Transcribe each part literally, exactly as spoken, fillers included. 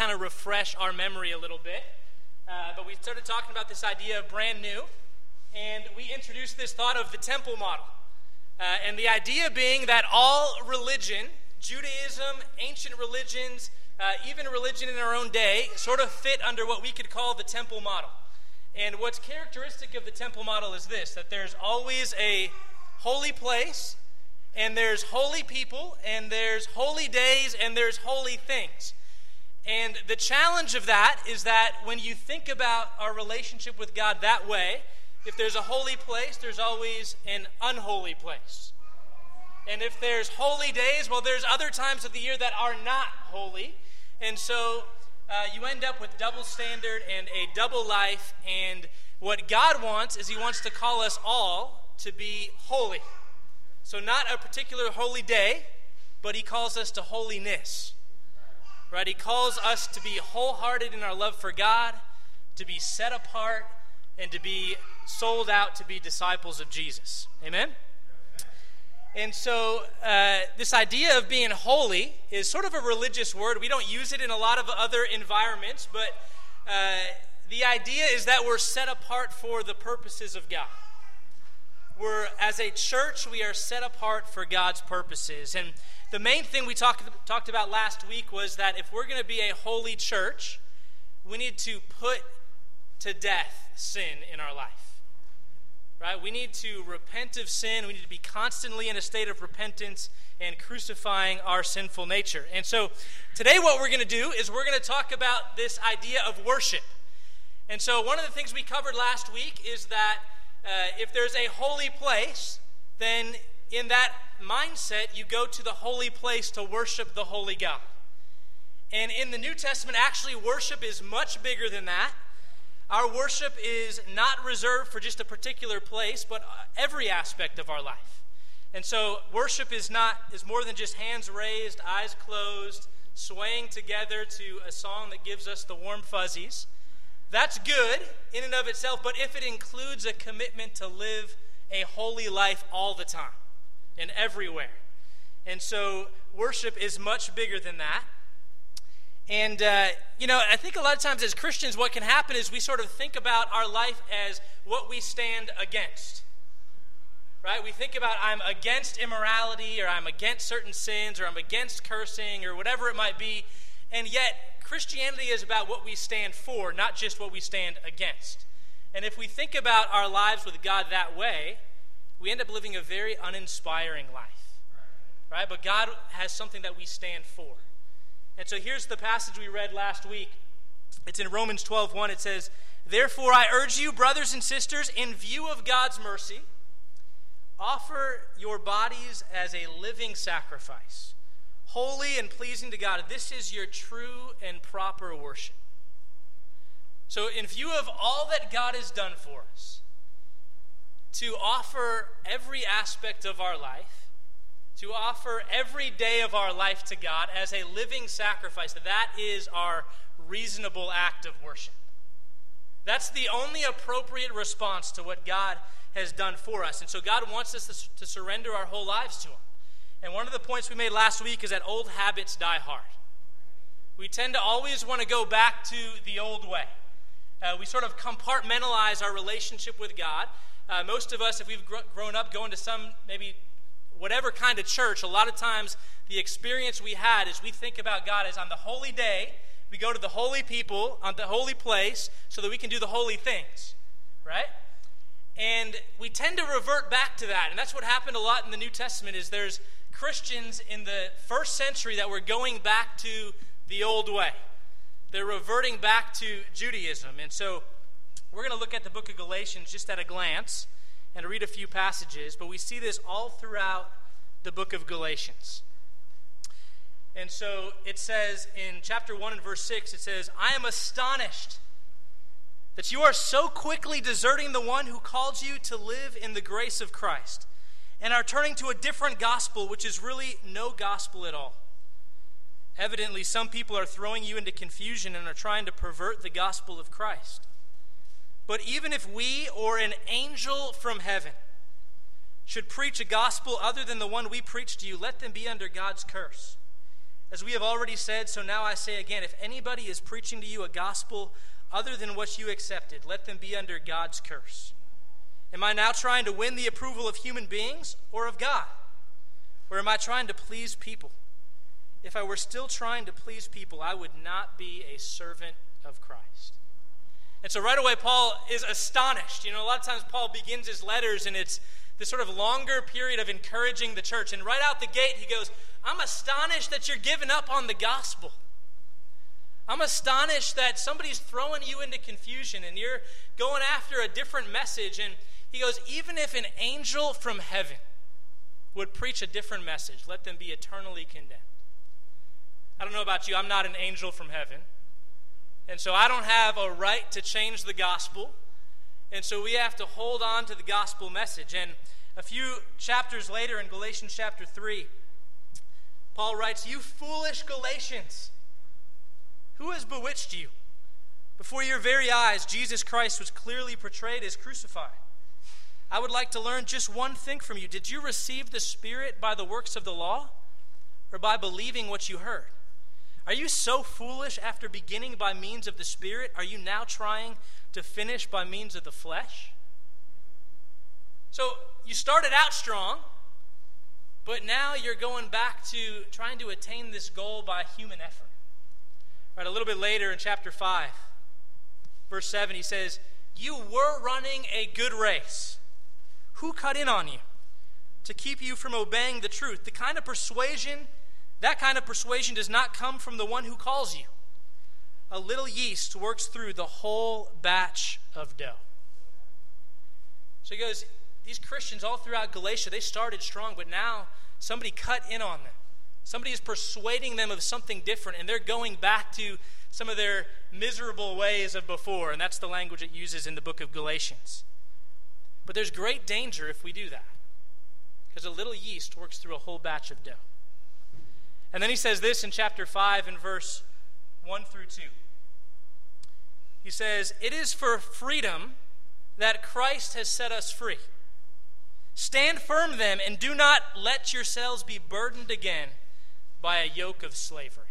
kind of refresh our memory a little bit. Uh, but we started talking about this idea of brand new, and we introduced this thought of the temple model. Uh, and the idea being that all religion, Judaism, ancient religions, uh, even religion in our own day, sort of fit under what we could call the temple model. And what's characteristic of the temple model is this, that there's always a holy place, and there's holy people, and there's holy days, and there's holy things. And the challenge of that is that when you think about our relationship with God that way, if there's a holy place, there's always an unholy place. And if there's holy days, well, there's other times of the year that are not holy. And so uh, you end up with double standard and a double life. And what God wants is he wants to call us all to be holy. So not a particular holy day, but he calls us to holiness. Right? He calls us to be wholehearted in our love for God, to be set apart, and to be sold out to be disciples of Jesus. Amen? And so uh, this idea of being holy is sort of a religious word. We don't use it in a lot of other environments, but uh, the idea is that we're set apart for the purposes of God. We're, as a church, we are set apart for God's purposes. And the main thing we talked talked about last week was that if we're going to be a holy church, we need to put to death sin in our life. Right? We need to repent of sin. We need to be constantly in a state of repentance and crucifying our sinful nature. And so today what we're going to do is we're going to talk about this idea of worship. And so one of the things we covered last week is that uh, if there's a holy place, then in that mindset, you go to the holy place to worship the holy God. And in the New Testament, actually, worship is much bigger than that. Our worship is not reserved for just a particular place, but every aspect of our life. And so worship is not is more than just hands raised, eyes closed, swaying together to a song that gives us the warm fuzzies. That's good in and of itself, but if it includes a commitment to live a holy life all the time and everywhere. And so worship is much bigger than that. And, uh, you know, I think a lot of times as Christians, what can happen is we sort of think about our life as what we stand against. Right? We think about I'm against immorality, or I'm against certain sins, or I'm against cursing, or whatever it might be. And yet, Christianity is about what we stand for, not just what we stand against. And if we think about our lives with God that way, we end up living a very uninspiring life. Right? But God has something that we stand for. And so here's the passage we read last week. It's in Romans twelve one. It says, "Therefore I urge you, brothers and sisters, in view of God's mercy, offer your bodies as a living sacrifice, holy and pleasing to God. This is your true and proper worship." So in view of all that God has done for us, to offer every aspect of our life, to offer every day of our life to God as a living sacrifice, that is our reasonable act of worship. That's the only appropriate response to what God has done for us. And so God wants us to, to surrender our whole lives to him. And one of the points we made last week is that old habits die hard. We tend to always want to go back to the old way. Uh, we sort of compartmentalize our relationship with God. Uh, most of us, if we've gr- grown up going to some maybe whatever kind of church, a lot of times the experience we had is we think about God as on the holy day, we go to the holy people on the holy place so that we can do the holy things, right? And we tend to revert back to that. And that's what happened a lot in the New Testament is there's Christians in the first century that were going back to the old way. They're reverting back to Judaism. And so we're going to look at the book of Galatians just at a glance and read a few passages, but we see this all throughout the book of Galatians. And so it says in chapter one and verse six, it says, "I am astonished that you are so quickly deserting the one who called you to live in the grace of Christ, and are turning to a different gospel, which is really no gospel at all. Evidently, some people are throwing you into confusion and are trying to pervert the gospel of Christ. But even if we or an angel from heaven should preach a gospel other than the one we preach to you, let them be under God's curse. As we have already said, so now I say again, if anybody is preaching to you a gospel other than what you accepted, let them be under God's curse. Am I now trying to win the approval of human beings or of God? Or am I trying to please people? If I were still trying to please people, I would not be a servant of Christ. And so right away, Paul is astonished. You know, a lot of times Paul begins his letters, and it's this sort of longer period of encouraging the church. And right out the gate, he goes, I'm astonished that you're giving up on the gospel. I'm astonished that somebody's throwing you into confusion, and you're going after a different message. And he goes, even if an angel from heaven would preach a different message, let them be eternally condemned. I don't know about you, I'm not an angel from heaven. And so I don't have a right to change the gospel. And so we have to hold on to the gospel message. And a few chapters later in Galatians chapter three, Paul writes, you foolish Galatians, who has bewitched you? Before your very eyes, Jesus Christ was clearly portrayed as crucified. I would like to learn just one thing from you. Did you receive the Spirit by the works of the law, or by believing what you heard? Are you so foolish after beginning by means of the Spirit? Are you now trying to finish by means of the flesh? So you started out strong, but now you're going back to trying to attain this goal by human effort. Right, a little bit later in chapter five, verse seven, he says, you were running a good race. Who cut in on you to keep you from obeying the truth? The kind of persuasion That kind of persuasion does not come from the one who calls you. A little yeast works through the whole batch of dough. So he goes, these Christians all throughout Galatia, they started strong, but now somebody cut in on them. Somebody is persuading them of something different, and they're going back to some of their miserable ways of before, and that's the language it uses in the book of Galatians. But there's great danger if we do that, because a little yeast works through a whole batch of dough. And then he says this in chapter five in verse one through two. He says, it is for freedom that Christ has set us free. Stand firm then, and do not let yourselves be burdened again by a yoke of slavery.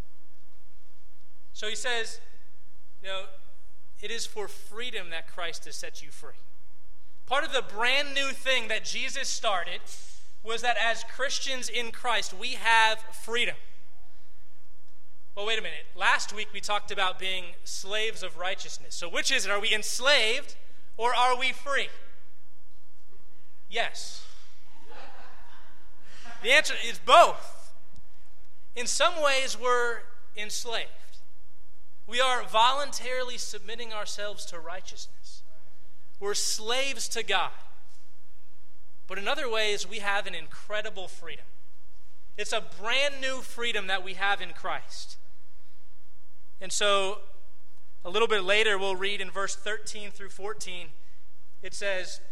So he says, you know, it is for freedom that Christ has set you free. Part of the brand new thing that Jesus started was that as Christians in Christ, we have freedom. Well, wait a minute. Last week we talked about being slaves of righteousness. So which is it? Are we enslaved or are we free? Yes. The answer is both. In some ways, we're enslaved. We are voluntarily submitting ourselves to righteousness. We're slaves to God. But in other ways, we have an incredible freedom. It's a brand new freedom that we have in Christ. And so, a little bit later, we'll read in verse thirteen through fourteen, it says,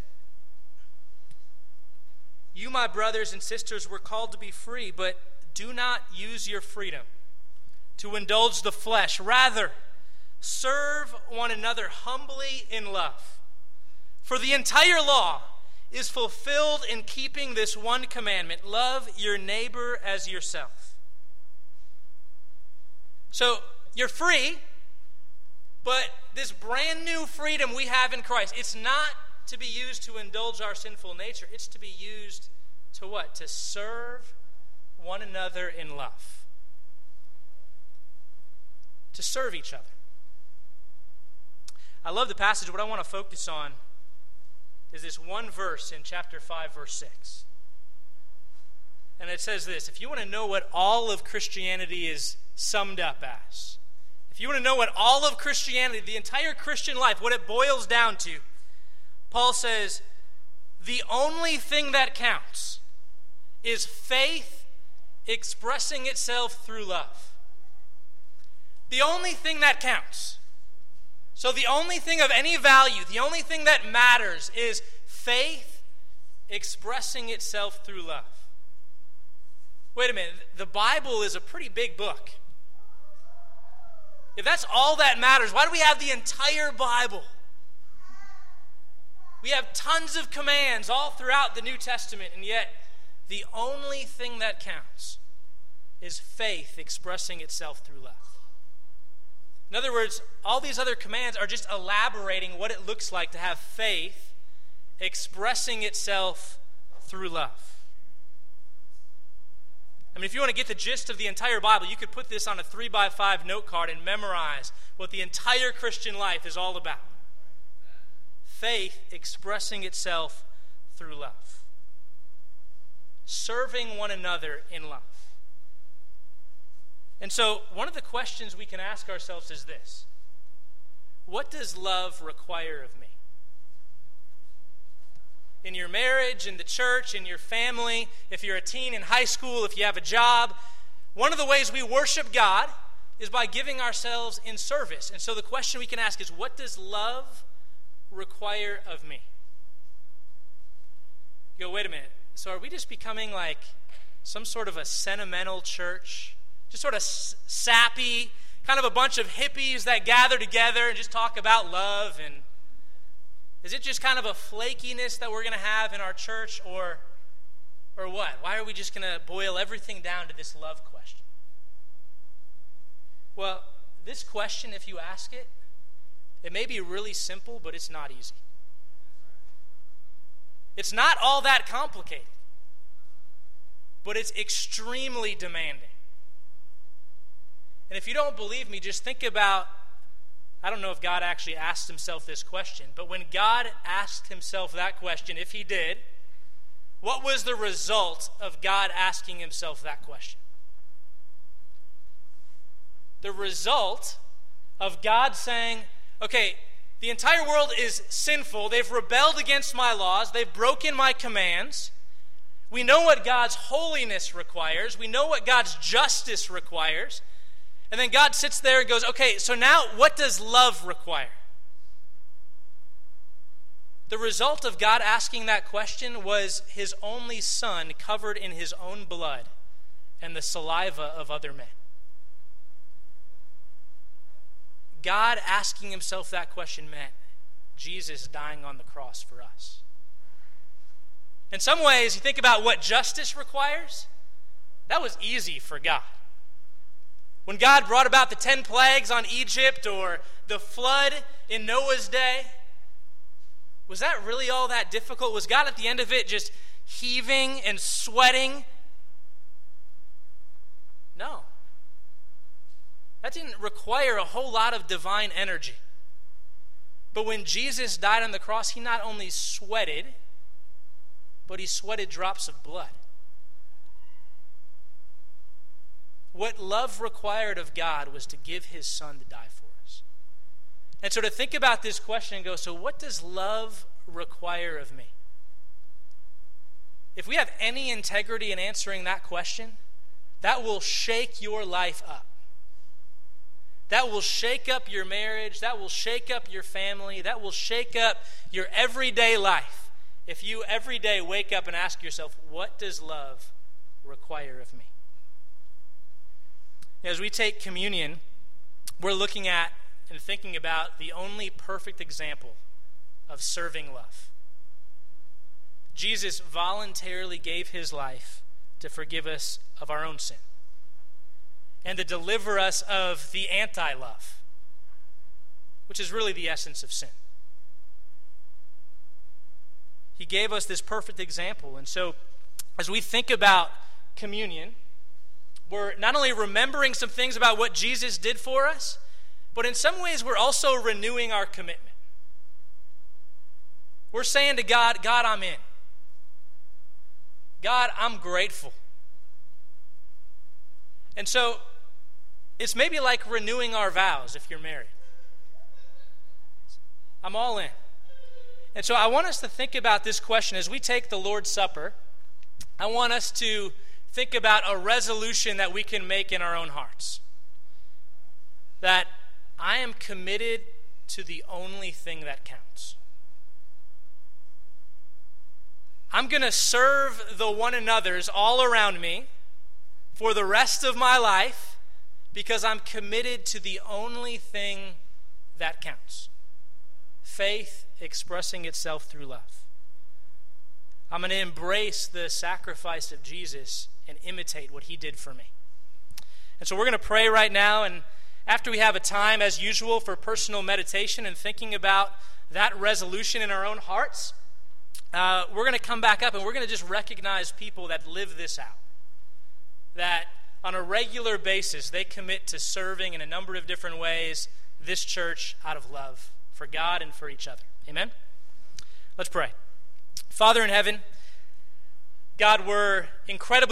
you, my brothers and sisters, were called to be free, but do not use your freedom to indulge the flesh. Rather, serve one another humbly in love. For the entire law is fulfilled in keeping this one commandment: love your neighbor as yourself. So, you're free, but this brand new freedom we have in Christ, it's not to be used to indulge our sinful nature. It's to be used to what? To serve one another in love. To serve each other. I love the passage. What I want to focus on is this one verse in chapter five, verse six. And it says this: if you want to know what all of Christianity is summed up as, if you want to know what all of Christianity, the entire Christian life, what it boils down to, Paul says, the only thing that counts is faith expressing itself through love. The only thing that counts. So the only thing of any value, the only thing that matters is faith expressing itself through love. Wait a minute, the Bible is a pretty big book. If that's all that matters, why do we have the entire Bible? We have tons of commands all throughout the New Testament, and yet the only thing that counts is faith expressing itself through love. In other words, all these other commands are just elaborating what it looks like to have faith expressing itself through love. I mean, if you want to get the gist of the entire Bible, you could put this on a three by five note card and memorize what the entire Christian life is all about. Faith expressing itself through love. Serving one another in love. And so, one of the questions we can ask ourselves is this: what does love require of me? In your marriage, in the church, in your family, if you're a teen in high school, if you have a job, one of the ways we worship God is by giving ourselves in service. And so the question we can ask is, what does love require of me? You go, wait a minute, so are we just becoming like some sort of a sentimental church? Just sort of sappy, kind of a bunch of hippies that gather together and just talk about love? And is it just kind of a flakiness that we're going to have in our church, or or what? Why are we just going to boil everything down to this love question? Well, this question, if you ask it, it may be really simple, but it's not easy. It's not all that complicated, but it's extremely demanding. And if you don't believe me, just think about, I don't know if God actually asked himself this question, but when God asked himself that question, if he did, what was the result of God asking himself that question? The result of God saying, okay, the entire world is sinful. They've rebelled against my laws. They've broken my commands. We know what God's holiness requires. We know what God's justice requires. And then God sits there and goes, okay, so now what does love require? The result of God asking that question was his only son covered in his own blood and the saliva of other men. God asking himself that question meant Jesus dying on the cross for us. In some ways, you think about what justice requires, that was easy for God. When God brought about the ten plagues on Egypt or the flood in Noah's day, was that really all that difficult? Was God at the end of it just heaving and sweating? No. That didn't require a whole lot of divine energy. But when Jesus died on the cross, he not only sweated, but he sweated drops of blood. What love required of God was to give his son to die for us. And so to think about this question and go, so what does love require of me? If we have any integrity in answering that question, that will shake your life up. That will shake up your marriage. That will shake up your family. That will shake up your everyday life. If you every day wake up and ask yourself, what does love require of me? As we take communion, we're looking at and thinking about the only perfect example of serving love. Jesus voluntarily gave his life to forgive us of our own sin and to deliver us of the anti-love, which is really the essence of sin. He gave us this perfect example. And so as we think about communion, we're not only remembering some things about what Jesus did for us, but in some ways we're also renewing our commitment. We're saying to God, God, I'm in. God, I'm grateful. And so it's maybe like renewing our vows if you're married. I'm all in. And so I want us to think about this question as we take the Lord's Supper. I want us to think about a resolution that we can make in our own hearts. That I am committed to the only thing that counts. I'm going to serve the one another's all around me for the rest of my life because I'm committed to the only thing that counts. Faith expressing itself through love. I'm going to embrace the sacrifice of Jesus and imitate what he did for me. And so we're going to pray right now, and after we have a time, as usual, for personal meditation and thinking about that resolution in our own hearts, uh, we're going to come back up and we're going to just recognize people that live this out. That on a regular basis, they commit to serving in a number of different ways this church out of love for God and for each other. Amen? Let's pray. Father in heaven, God, we're incredibly